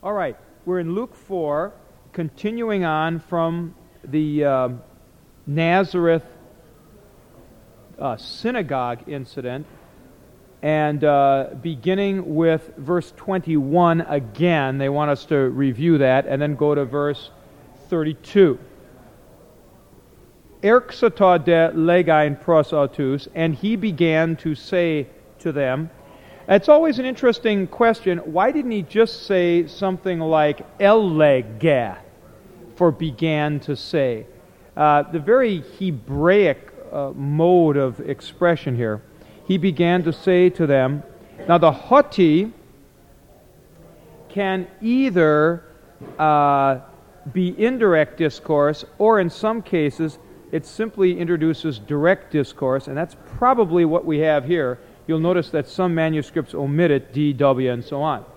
All right, we're in Luke 4, continuing on from the Nazareth synagogue incident, and beginning with verse 21 again. They want us to review that, and then go to verse 32. Erxota de legain pros autus, and he began to say to them. It's always an interesting question. Why didn't he just say something like elega for began to say? The very Hebraic mode of expression here. He began to say to them. Now the hoti can either be indirect discourse, or in some cases it simply introduces direct discourse, and that's probably what we have here. You'll notice that some manuscripts omit it, D, W, and so on.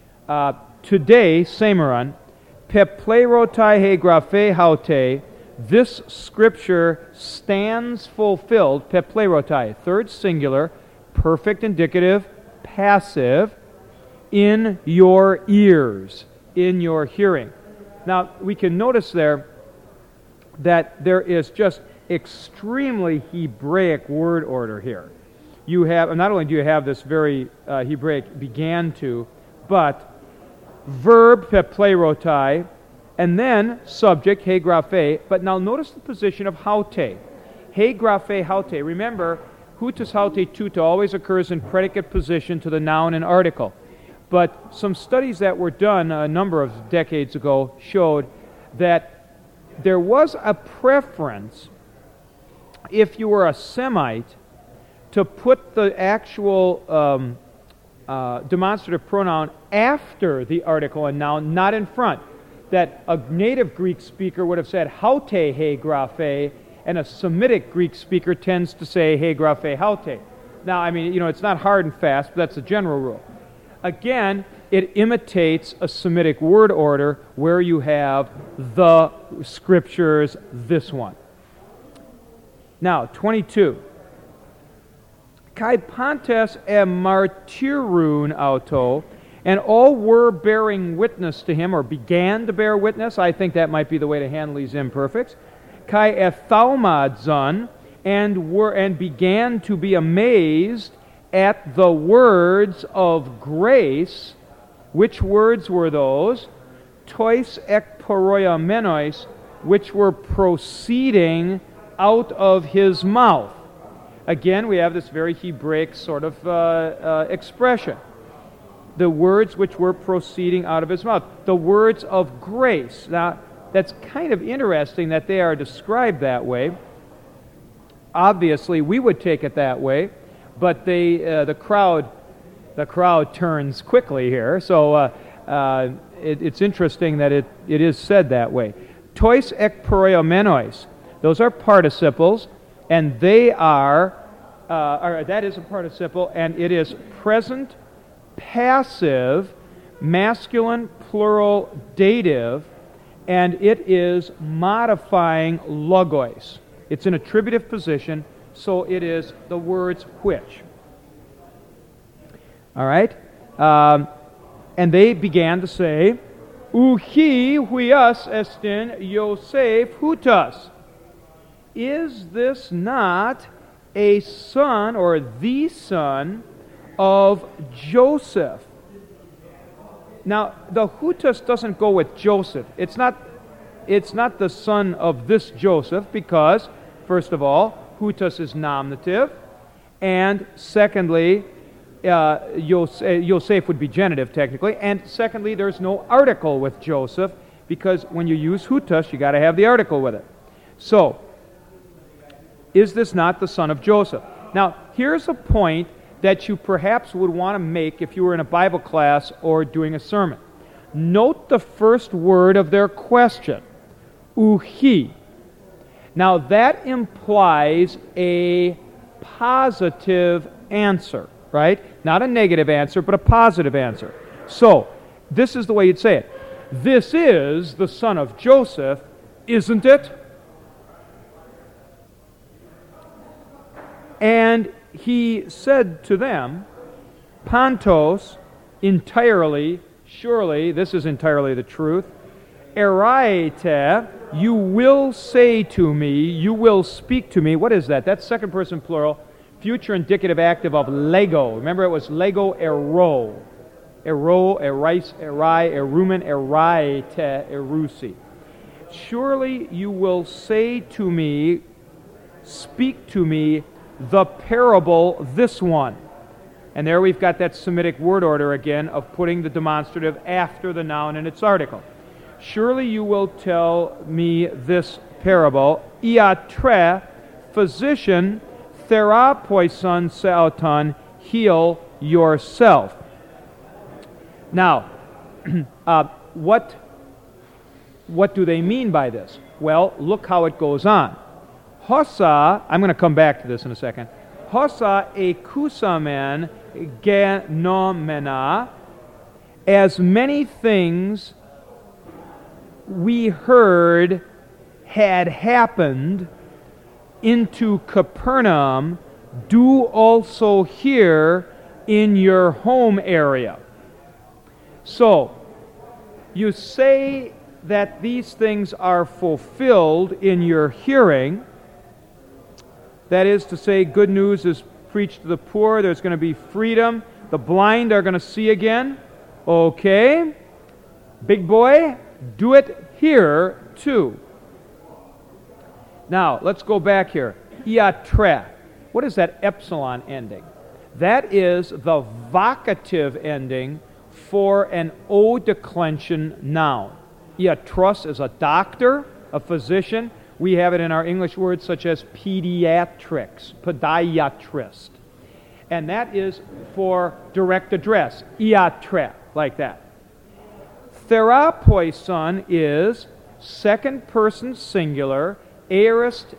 Today, Samaran, peplerotai he graphe haute, this scripture stands fulfilled, peplerotai, third singular, perfect indicative, passive, in your ears, in your hearing. Now, we can notice there that there is just extremely Hebraic word order here. You have, not only do you have this very Hebraic began to, but verb peplerotai, and then subject he graphe. But now notice the position of haute. He graphe haute. Remember, hutus haute tuta always occurs in predicate position to the noun and article. But some studies that were done a number of decades ago showed that there was a preference, if you were a Semite, to put the actual demonstrative pronoun after the article and noun, not in front. That a native Greek speaker would have said haute he graphe, and a Semitic Greek speaker tends to say he graphe haute. Now, I mean, it's not hard and fast, but that's a general rule. Again, it imitates a Semitic word order where you have the scriptures, this one. Now, 22. Kai pantes e martyrun auto, and all were bearing witness to him, or began to bear witness. I think that might be the way to handle these imperfects. Kai ethaumadzon, and began to be amazed at the words of grace. Which words were those? Tois ek poroia menois, which were proceeding out of his mouth. Again, we have this very Hebraic sort of expression. The words which were proceeding out of his mouth. The words of grace. Now, that's kind of interesting that they are described that way. Obviously, we would take it that way, but the crowd turns quickly here. So it's interesting that it is said that way. Tois ek paroiomenois. Those are participles, and they are, that is a participle, and it is present, passive, masculine, plural, dative, and it is modifying logos. It's an attributive position, so it is the words which. All right? And they began to say, Uhi huias estin Yosef hutas. Is this not a son, or the son, of Joseph? Now, the hutas doesn't go with Joseph. It's not the son of this Joseph, because, first of all, hutas is nominative, and secondly, Yosef would be genitive technically, and secondly, there's no article with Joseph, because when you use hutas, you got to have the article with it. So, is this not the son of Joseph? Now, here's a point that you perhaps would want to make if you were in a Bible class or doing a sermon. Note the first word of their question, uhi. Now, that implies a positive answer, right? Not a negative answer, but a positive answer. So, this is the way you'd say it. This is the son of Joseph, isn't it? And he said to them, Pantos, entirely, Surely, this is entirely the truth. Eraite, you will say to me, you will speak to me. What is that? That's second person plural, future indicative active of lego. Remember, it was lego ero. Ero, erais, erai, erumen, eraite, erusi. Surely you will say to me, speak to me, the parable, this one. And there we've got that Semitic word order again of putting the demonstrative after the noun in its article. Surely you will tell me this parable. Iatre, physician, therapoison seauton, heal yourself. Now, what do they mean by this? Well, look how it goes on. Hosa, I'm going to come back to this in a second. Hosa ekusamen genomena, as many things we heard had happened into Capernaum, do also here in your home area. So, you say that these things are fulfilled in your hearing. That is to say, good news is preached to the poor. There's going to be freedom. The blind are going to see again. Okay. Big boy, do it here too. Now, let's go back here. Iatre. What is that epsilon ending? That is the vocative ending for an O declension noun. Iatros is a doctor, a physician. We have it in our English words such as pediatrics, podiatrist. And that is for direct address, iatre, like that. Therapoison is second person singular, aorist,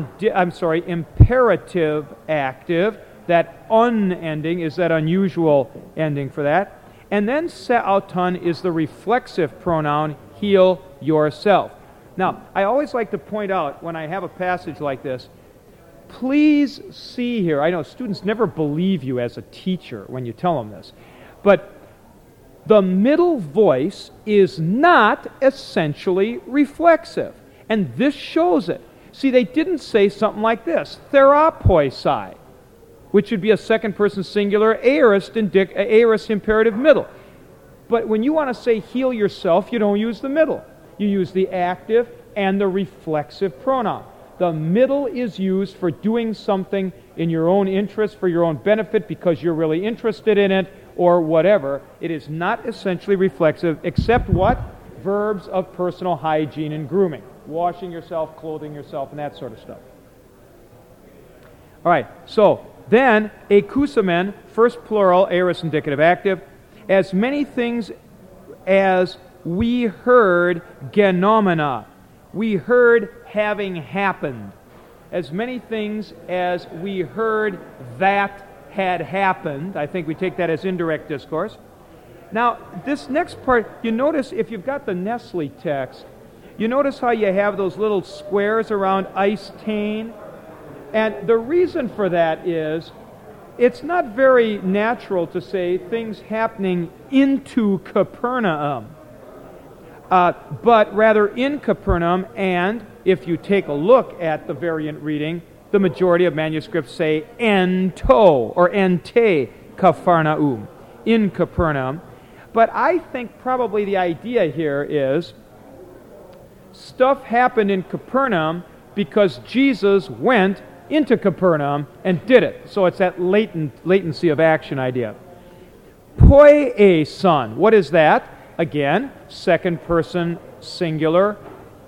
imperative active. That un ending is that unusual ending for that. And then seauton is the reflexive pronoun, heal yourself. Now, I always like to point out when I have a passage like this, please see here, I know students never believe you as a teacher when you tell them this, but the middle voice is not essentially reflexive, and this shows it. See, they didn't say something like this, therapoisai, which would be a second person singular, aorist imperative middle. But when you want to say heal yourself, you don't use the middle. You use the active and the reflexive pronoun. The middle is used for doing something in your own interest, for your own benefit, because you're really interested in it, or whatever. It is not essentially reflexive, except what? Verbs of personal hygiene and grooming. Washing yourself, clothing yourself, and that sort of stuff. All right, so then, ekusamen, first plural, aorist indicative active, as many things as we heard genomena. We heard having happened. As many things as we heard that had happened. I think we take that as indirect discourse. Now, this next part, you notice if you've got the Nestle text, you notice how you have those little squares around eistane? And the reason for that is it's not very natural to say things happening into Capernaum. But rather in Capernaum, and if you take a look at the variant reading, the majority of manuscripts say ento or ente Capharnaum, in Capernaum. But I think probably the idea here is stuff happened in Capernaum because Jesus went into Capernaum and did it. So it's that latency of action idea. Poieson, what is that? Again, second person singular,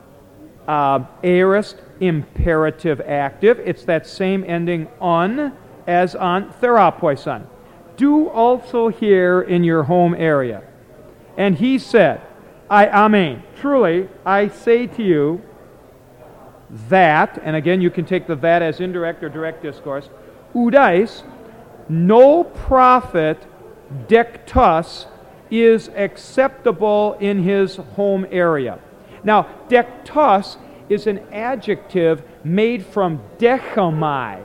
aorist imperative active. It's that same ending on as on therapoison. Do also here in your home area. And he said, Amen. Truly, I say to you that, and again you can take the that as indirect or direct discourse, udais, no prophet dektos is acceptable in his home area. Now, dektos is an adjective made from dechamai,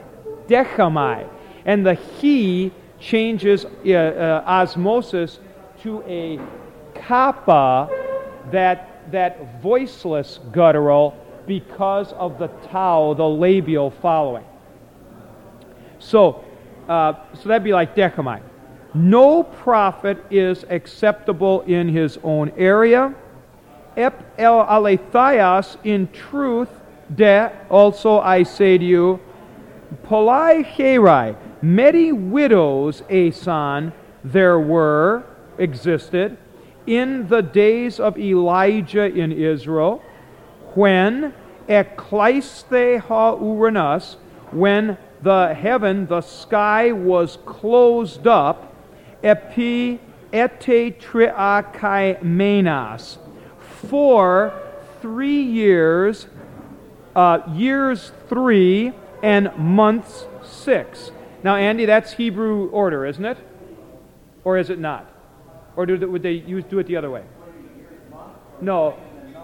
and the he changes osmosis to a kappa, that voiceless guttural, because of the tau, the labial following. So that'd be like decamai. No prophet is acceptable in his own area. Ep el aletheas, in truth, de, also I say to you, polai herai, many widows, asan, there existed, in the days of Elijah in Israel, when ekleiste ha uranos, when the heaven, the sky was closed up, epi ete triakai menas, for 3 years, years 3 and months 6. Now, Andy, that's Hebrew order, isn't it? Or is it not? Or would they do it the other way? No.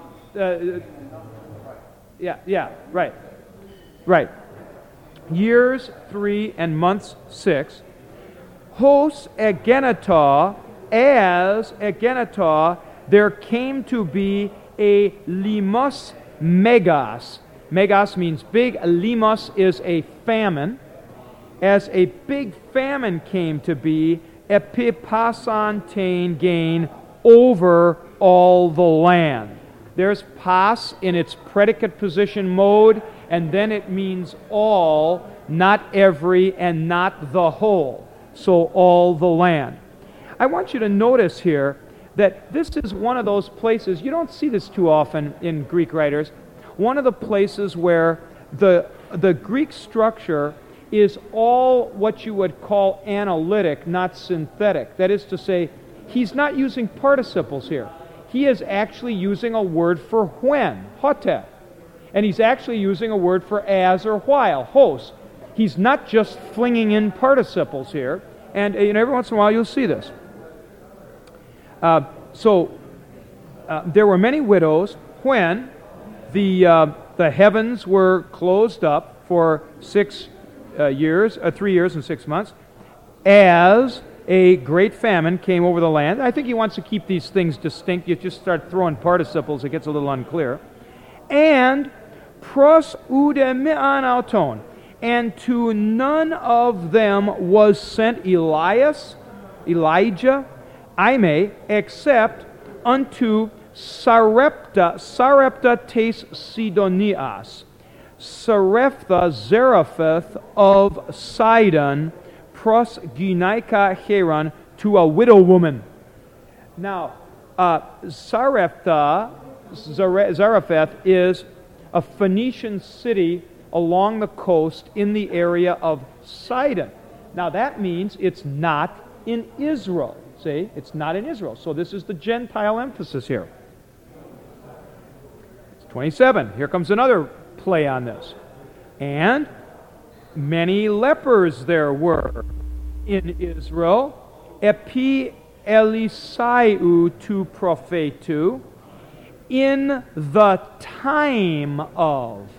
Right. Years 3 and months 6. Hos egenata, as egenata, there came to be a limos megas. Megas means big. Limos is a famine. As a big famine came to be, epipasantain gain over all the land. There's pas in its predicate position mode, and then it means all, not every, and not the whole. So all the land. I want you to notice here that this is one of those places, you don't see this too often in Greek writers, one of the places where the Greek structure is all what you would call analytic, not synthetic. That is to say, he's not using participles here. He is actually using a word for when, hote. And he's actually using a word for as or while, hos. He's not just flinging in participles here. And every once in a while you'll see this. There were many widows when the heavens were closed up for 3 years and 6 months, as a great famine came over the land. I think he wants to keep these things distinct. You just start throwing participles, it gets a little unclear. And pros ude mi'an auton, and to none of them was sent Elijah, except unto Sarepta tes Sidonias, Zarephath of Sidon, pros Gunaika Heron, to a widow woman. Now, Zarephath is a Phoenician city along the coast in the area of Sidon. Now, that means it's not in Israel. See, it's not in Israel. So this is the Gentile emphasis here. 27. Here comes another play on this. And many lepers there were in Israel, epi Elisaiu tu prophetu, in the time of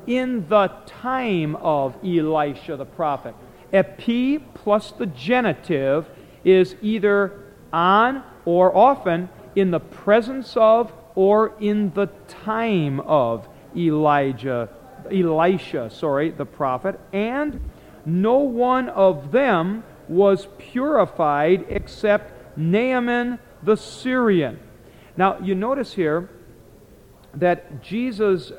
Elisha the prophet. Epi plus the genitive is either on or often in the presence of or in the time of Elisha, the prophet, and no one of them was purified except Naaman the Syrian. Now, you notice here that Jesus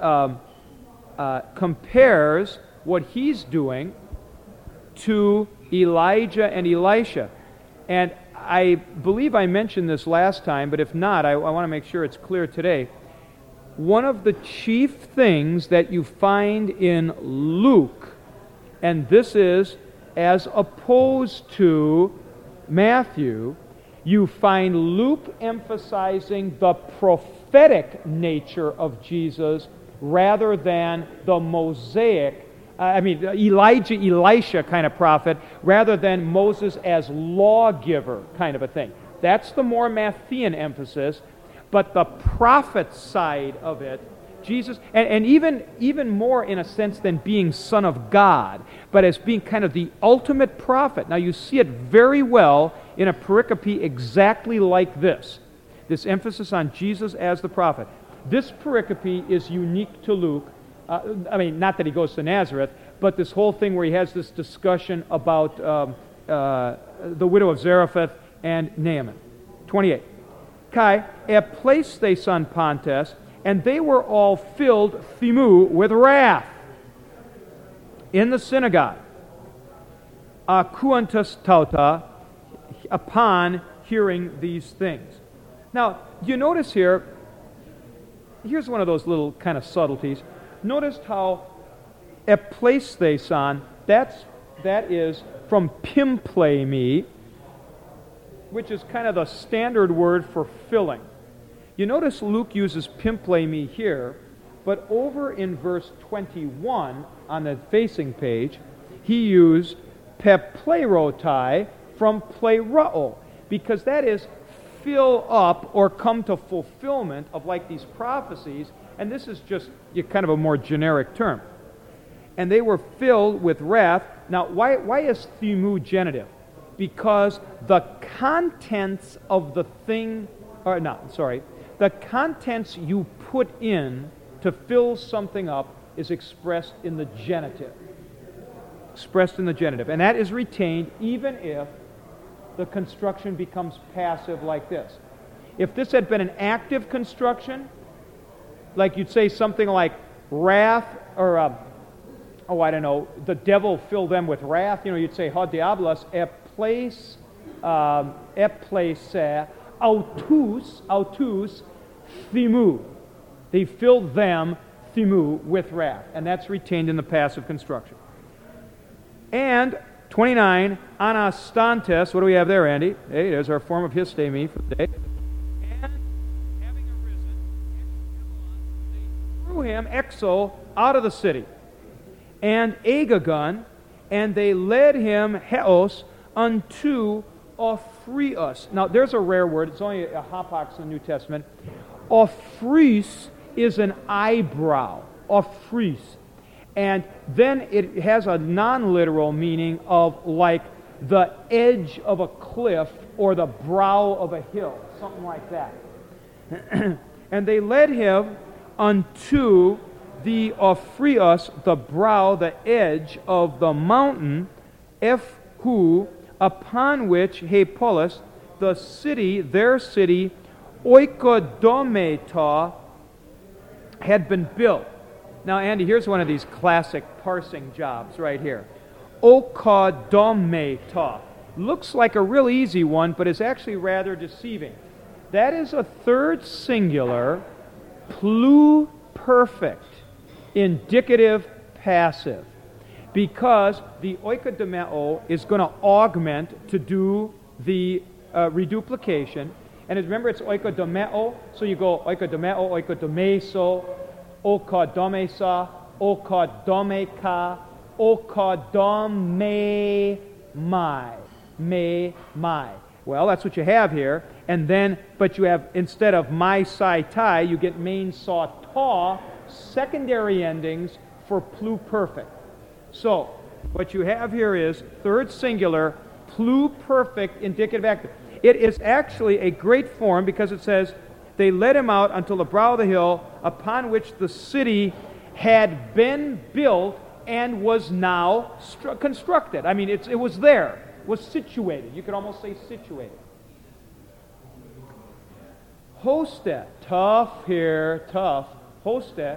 compares what he's doing to Elijah and Elisha. And I believe I mentioned this last time, but if not, I want to make sure it's clear today. One of the chief things that you find in Luke, and this is as opposed to Matthew, you find Luke emphasizing the prophetic nature of Jesus rather than the Mosaic, Elijah, Elisha kind of prophet, rather than Moses as lawgiver kind of a thing. That's the more Matthean emphasis, but the prophet side of it, Jesus, and even more in a sense than being Son of God, but as being kind of the ultimate prophet. Now you see it very well in a pericope exactly like this. This emphasis on Jesus as the prophet. This pericope is unique to Luke. Not that he goes to Nazareth, but this whole thing where he has this discussion about the widow of Zarephath and Naaman. 28. Kai, epleistheson Pontes, and they were all filled, thimu, with wrath in the synagogue. Akuantus tauta, upon hearing these things. Now, you notice here, here's one of those little kind of subtleties. Notice how epleistheson, that is from pimplemi, which is kind of the standard word for filling. You notice Luke uses pimplemi here, but over in verse 21 on the facing page, he used peplerotai from plerao, because that is fill up or come to fulfillment of like these prophecies, and this is just kind of a more generic term. And they were filled with wrath. Now, why is thimu genitive? Because the contents of the thing, the contents you put in to fill something up is expressed in the genitive. Expressed in the genitive. And that is retained even if the construction becomes passive like this. If this had been an active construction, like you'd say something like wrath, or the devil filled them with wrath, you'd say, ha diablos epleise autus thimu. They filled them, thimu, with wrath. And that's retained in the passive construction. And 29, anastantes, what do we have there, Andy? Hey, there's our form of histemi for the day. And having arisen, they threw him, exo, out of the city. And Agagon, and they led him, heos, unto Ophreus. Now, there's a rare word. It's only a hapax in the New Testament. Ophreus is an eyebrow. Ophreus. And then it has a non-literal meaning of like the edge of a cliff or the brow of a hill, something like that. And they led him unto the Ophreus, the brow, the edge of the mountain, Ephu, upon which Hepolis, the city, their city, Oikodometa, had been built. Now, Andy, here's one of these classic parsing jobs right here. Oikodometa. Looks like a real easy one, but is actually rather deceiving. That is a third singular, pluperfect, indicative passive, because the oikodomeo is going to augment to do the reduplication. And remember, it's oikodomeo, so you go oikodomeo, oikodomeso, okodomesa, okodomeka, okodomemai, mai. Well, that's what you have here. And then, but you have, instead of mai, sai, tai, you get main, saw, ta, secondary endings for pluperfect. So, what you have here is third singular, pluperfect, indicative active. It is actually a great form because it says, they led him out until the brow of the hill upon which the city had been built and was now constructed. I mean, it was there, was situated. You could almost say situated. Hoste, tough here, tough. Hoste,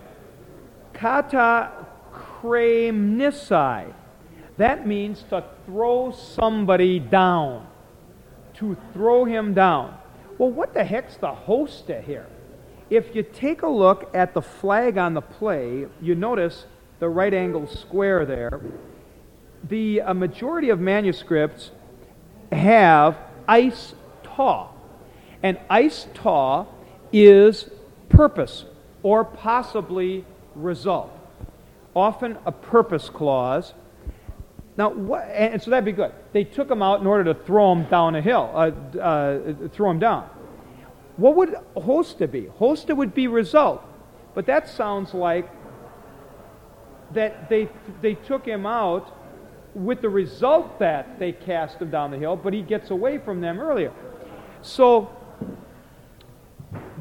kata kremnisai. That means to throw somebody down. To throw him down. Well, what the heck's the hoste here? If you take a look at the flag on the play, you notice the right angle square there. The majority of manuscripts have eis ta. And eis ta is purpose or possibly result. Often a purpose clause. Now, and so that'd be good. They took him out in order to throw him down a hill, throw him down. What would hosta be? Hosta would be result. But that sounds like that they took him out with the result that they cast him down the hill, but he gets away from them earlier. So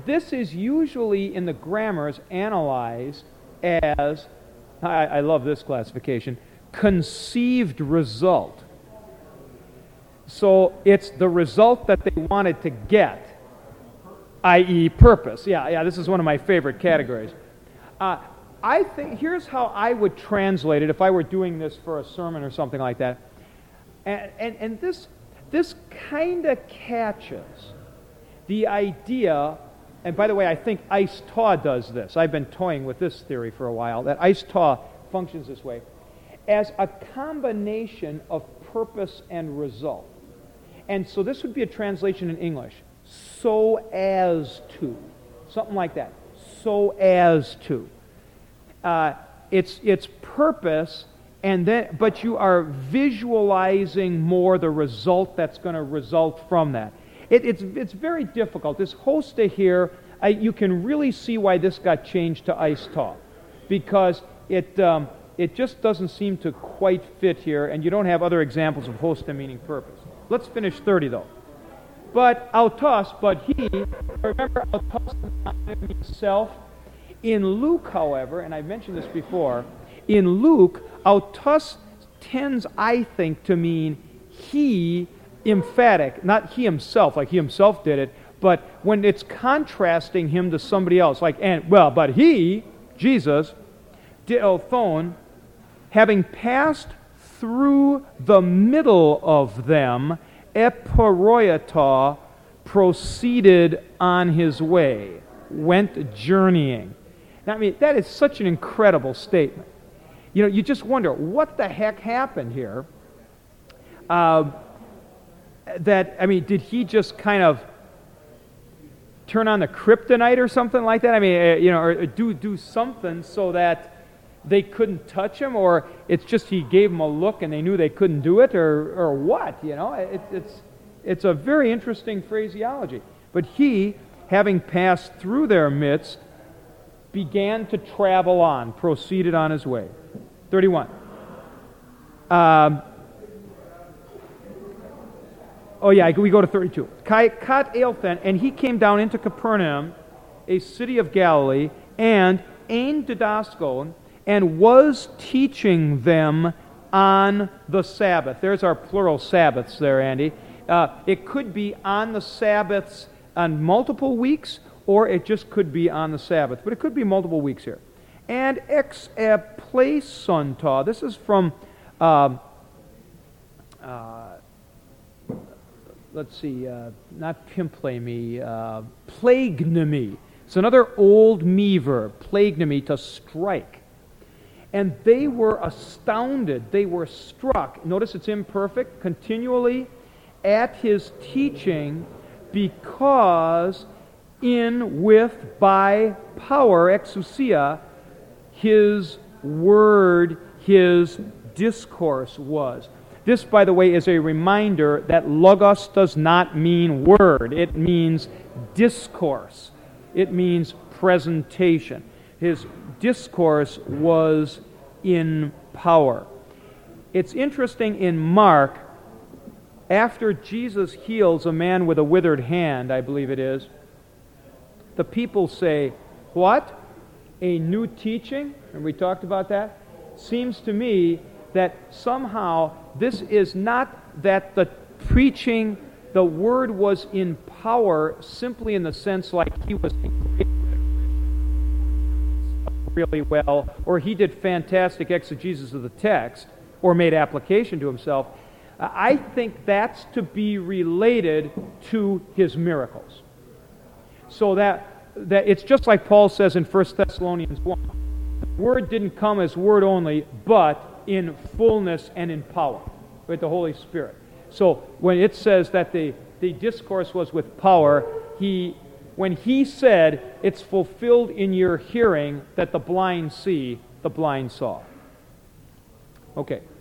this is usually in the grammars analyzed as, I love this classification, conceived result. So it's the result that they wanted to get, i.e. purpose. Yeah, this is one of my favorite categories. I think, here's how I would translate it if I were doing this for a sermon or something like that. And this kind of catches the idea, and by the way, I think Ice-Taw does this. I've been toying with this theory for a while, that Ice-Taw functions this way, as a combination of purpose and result. And so this would be a translation in English. So as to. Something like that. So as to. It's purpose, and then, but you are visualizing more the result that's going to result from that. It's very difficult. This hosta here, you can really see why this got changed to Ice-Taw, because it just doesn't seem to quite fit here, and you don't have other examples of hosta meaning purpose. Let's finish 30 though. But autos, but he, remember autos means self. In Luke, however, and I mentioned this before, in Luke, autos tends, I think, to mean he, emphatic, not he himself, like he himself did it, but when it's contrasting him to somebody else, like, but he, Jesus, dielthon, having passed through the middle of them, eparoiata, proceeded on his way, went journeying. Now, I mean, that is such an incredible statement. You know, you just wonder, what the heck happened here? Did he just kind of turn on the kryptonite or something like that? I mean, or do something so that they couldn't touch him, or it's just he gave them a look and they knew they couldn't do it, or what? You know, it's a very interesting phraseology. But he, having passed through their midst, began to travel on, proceeded on his way. 31. We go to 32. Kat Eilthen, and he came down into Capernaum, a city of Galilee, and ein didaskon, and was teaching them on the Sabbath. There's our plural Sabbaths there, Andy. It could be on the Sabbaths on multiple weeks, or it just could be on the Sabbath. But it could be multiple weeks here. And ex pleisonta. This is from, not pimplemy, plagnemy. It's another old me verb, plagnemy, to strike. And they were astounded, they were struck, notice it's imperfect, continually at his teaching, because by power, exousia, his word, his discourse was. This, by the way, is a reminder that logos does not mean word. It means discourse. It means presentation. His discourse was in power. It's interesting in Mark, after Jesus heals a man with a withered hand, I believe it is, the people say, what? A new teaching? And we talked about that. Seems to me that somehow this is not that the preaching, the word was in power simply in the sense like he was really well, or he did fantastic exegesis of the text, or made application to himself. I think that's to be related to his miracles. So that it's just like Paul says in 1 Thessalonians 1. The word didn't come as word only, but in fullness and in power with the Holy Spirit. So when it says that the discourse was with power, when he said, it's fulfilled in your hearing that the blind see, the blind saw. Okay.